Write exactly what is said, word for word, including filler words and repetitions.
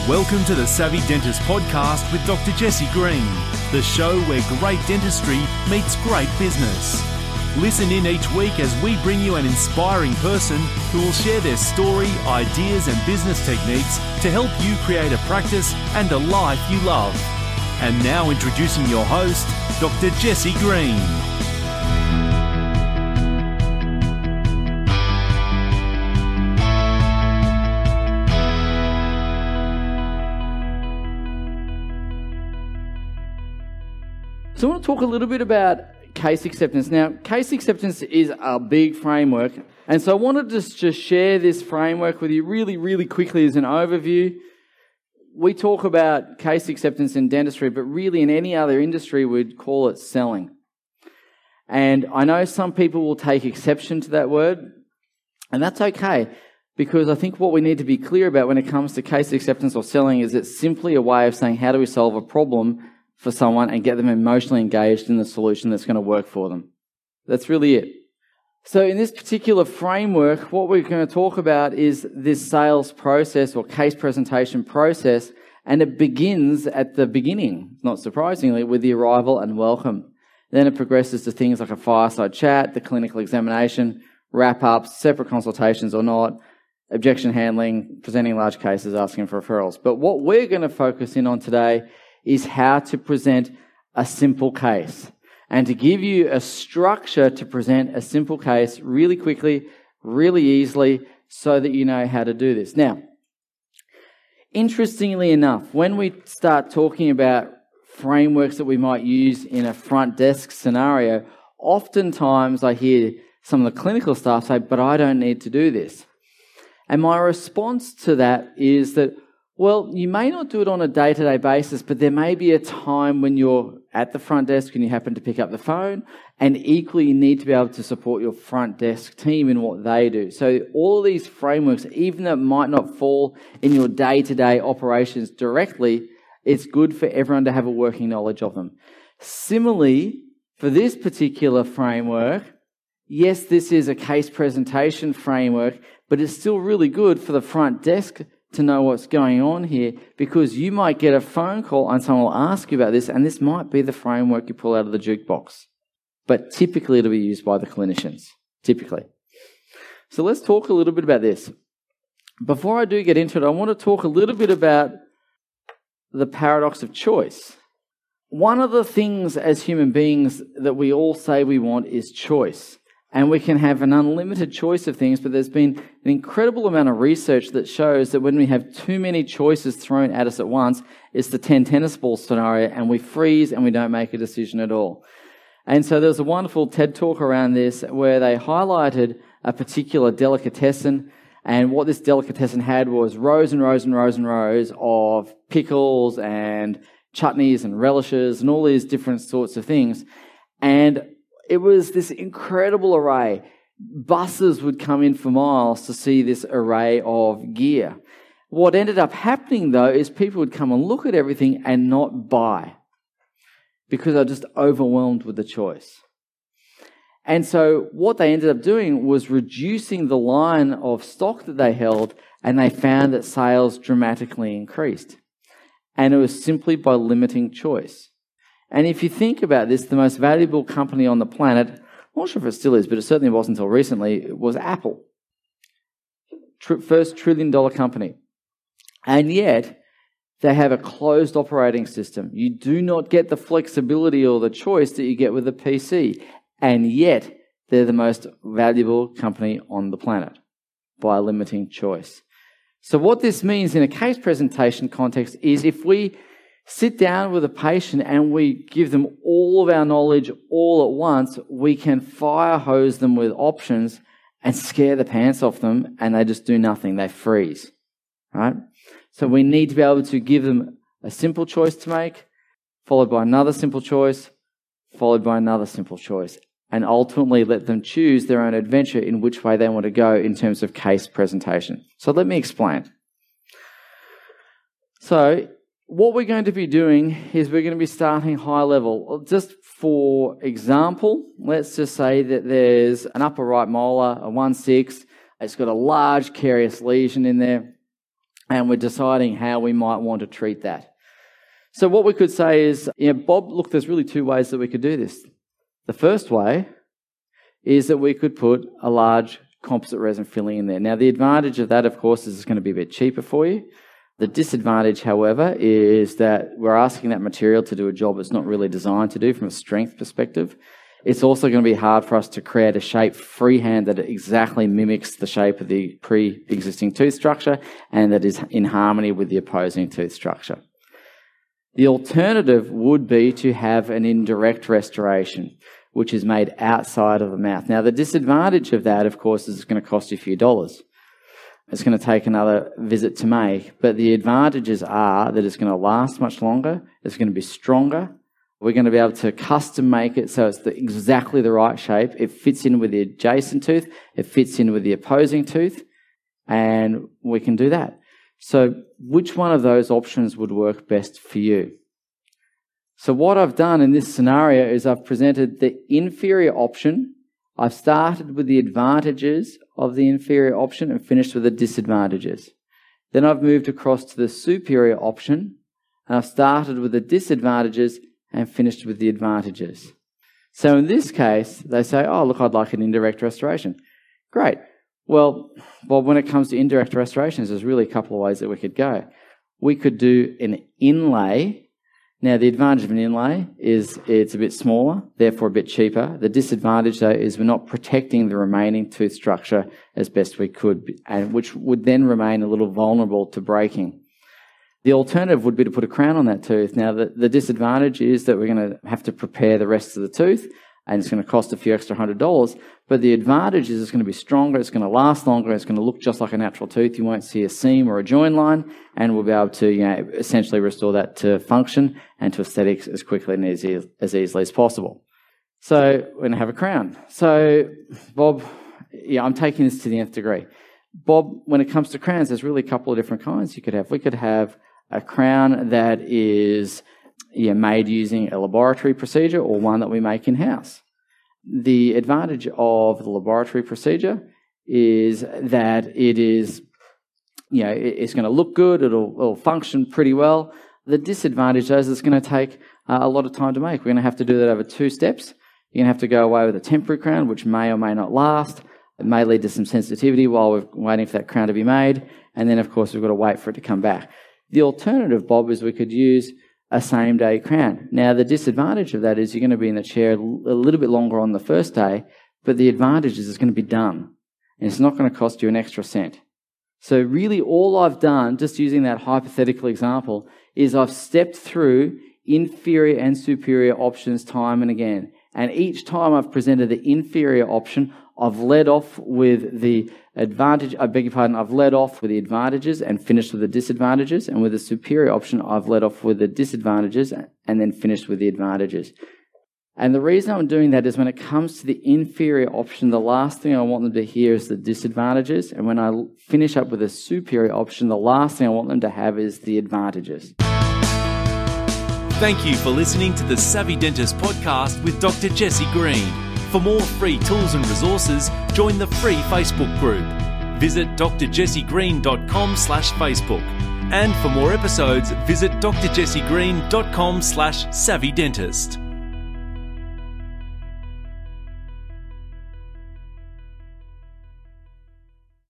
Welcome to the Savvy Dentist podcast with Doctor Jesse Green, the show where great dentistry meets great business. Listen in each week as we bring you an inspiring person who will share their story, ideas and business techniques to help you create a practice and a life you love. And now introducing your host, Doctor Jesse Green. So I want to talk a little bit about case acceptance. Now, case acceptance is a big framework, and so I wanted to just share this framework with you really, really quickly as an overview. We talk about case acceptance in dentistry, but really in any other industry, we'd call it selling. And I know some people will take exception to that word, and that's okay, because I think what we need to be clear about when it comes to case acceptance or selling is it's simply a way of saying, how do we solve a problem for someone and get them emotionally engaged in the solution that's going to work for them. That's really it. So in this particular framework, what we're going to talk about is this sales process or case presentation process, and it begins at the beginning, not surprisingly, with the arrival and welcome. Then it progresses to things like a fireside chat, the clinical examination, wrap-ups, separate consultations or not, objection handling, presenting large cases, asking for referrals. But what we're going to focus in on today is how to present a simple case and to give you a structure to present a simple case really quickly, really easily, so that you know how to do this. Now, interestingly enough, when we start talking about frameworks that we might use in a front desk scenario, oftentimes I hear some of the clinical staff say, but I don't need to do this. And my response to that is that, well, you may not do it on a day-to-day basis, but there may be a time when you're at the front desk and you happen to pick up the phone, and equally you need to be able to support your front desk team in what they do. So all of these frameworks, even though it might not fall in your day-to-day operations directly, it's good for everyone to have a working knowledge of them. Similarly, for this particular framework, yes, this is a case presentation framework, but it's still really good for the front desk to know what's going on here, because you might get a phone call and someone will ask you about this, and this might be the framework you pull out of the jukebox. But typically it'll be used by the clinicians, typically. So let's talk a little bit about this. Before I do get into it, I want to talk a little bit about the paradox of choice. One of the things as human beings that we all say we want is choice. And we can have an unlimited choice of things, but there's been an incredible amount of research that shows that when we have too many choices thrown at us at once, it's the ten tennis ball scenario, and we freeze and we don't make a decision at all. And so there was a wonderful TED talk around this where they highlighted a particular delicatessen, and what this delicatessen had was rows and rows and rows and rows of pickles and chutneys and relishes and all these different sorts of things. And it was this incredible array. Buses would come in for miles to see this array of gear. What ended up happening, though, is people would come and look at everything and not buy because they're just overwhelmed with the choice. And so what they ended up doing was reducing the line of stock that they held, and they found that sales dramatically increased. And it was simply by limiting choice. And if you think about this, the most valuable company on the planet, I'm not sure if it still is, but it certainly wasn't until recently, was Apple. Tr- first trillion dollar company. And yet, they have a closed operating system. You do not get the flexibility or the choice that you get with a P C. And yet, they're the most valuable company on the planet by limiting choice. So what this means in a case presentation context is if we sit down with a patient and we give them all of our knowledge all at once, we can fire hose them with options and scare the pants off them, and they just do nothing. They freeze, right? So we need to be able to give them a simple choice to make, followed by another simple choice, followed by another simple choice, and ultimately let them choose their own adventure in which way they want to go in terms of case presentation. So let me explain. So what we're going to be doing is we're going to be starting high level. Just for example, let's just say that there's an upper right molar, a one six. It's got a large carious lesion in there. and we're deciding how we might want to treat that. So what we could say is, you know, Bob, look, there's really two ways that we could do this. The first way is that we could put a large composite resin filling in there. Now, the advantage of that, of course, is it's going to be a bit cheaper for you. The disadvantage, however, is that we're asking that material to do a job it's not really designed to do from a strength perspective. It's also going to be hard for us to create a shape freehand that exactly mimics the shape of the pre-existing tooth structure and that is in harmony with the opposing tooth structure. The alternative would be to have an indirect restoration, which is made outside of the mouth. Now, the disadvantage of that, of course, is it's going to cost you a few dollars. It's going to take another visit to make, but the advantages are that it's going to last much longer, it's going to be stronger, we're going to be able to custom make it so it's the, exactly the right shape, it fits in with the adjacent tooth, it fits in with the opposing tooth, and we can do that. So which one of those options would work best for you? So what I've done in this scenario is I've presented the inferior option. I've started with the advantages of the inferior option and finished with the disadvantages. Then I've moved across to the superior option and I've started with the disadvantages and finished with the advantages. So in this case, they say, oh, look, I'd like an indirect restoration. Great. Well, well, when it comes to indirect restorations, there's really a couple of ways that we could go. We could do an inlay. Now, the advantage of an inlay is it's a bit smaller, therefore a bit cheaper. The disadvantage, though, is we're not protecting the remaining tooth structure as best we could, and which would then remain a little vulnerable to breaking. The alternative would be to put a crown on that tooth. Now, the, the disadvantage is that we're going to have to prepare the rest of the tooth, and it's going to cost a few extra hundred dollars. But the advantage is it's going to be stronger, it's going to last longer, it's going to look just like a natural tooth. You won't see a seam or a join line, and we'll be able to, you know, essentially restore that to function and to aesthetics as quickly and as, e- as easily as possible. So we're going to have a crown. So, Bob, yeah, I'm taking this to the nth degree. Bob, when it comes to crowns, there's really a couple of different kinds you could have. We could have a crown that is yeah, made using a laboratory procedure or one that we make in-house. The advantage of the laboratory procedure is that it is, you know, it's going to look good, it'll, it'll function pretty well. The disadvantage is it's going to take uh, a lot of time to make. We're going to have to do that over two steps. You're going to have to go away with a temporary crown, which may or may not last. It may lead to some sensitivity while we're waiting for that crown to be made. And then, of course, we've got to wait for it to come back. The alternative, Bob, is we could use a same-day crown. Now, the disadvantage of that is you're going to be in the chair a little bit longer on the first day, but the advantage is it's going to be done, and it's not going to cost you an extra cent. So really all I've done, just using that hypothetical example, is I've stepped through inferior and superior options time and again. And each time I've presented the inferior option, I've led off with the advantage, I beg your pardon, I've led off with the advantages and finished with the disadvantages. And with the superior option, I've led off with the disadvantages and then finished with the advantages. And the reason I'm doing that is when it comes to the inferior option, the last thing I want them to hear is the disadvantages. And when I finish up with the superior option, the last thing I want them to have is the advantages. Thank you for listening to the Savvy Dentist podcast with Doctor Jesse Green. For more free tools and resources, join the free Facebook group. Visit d r jesse green dot com slash Facebook. And for more episodes, visit d r jesse green dot com slash savvy dentist.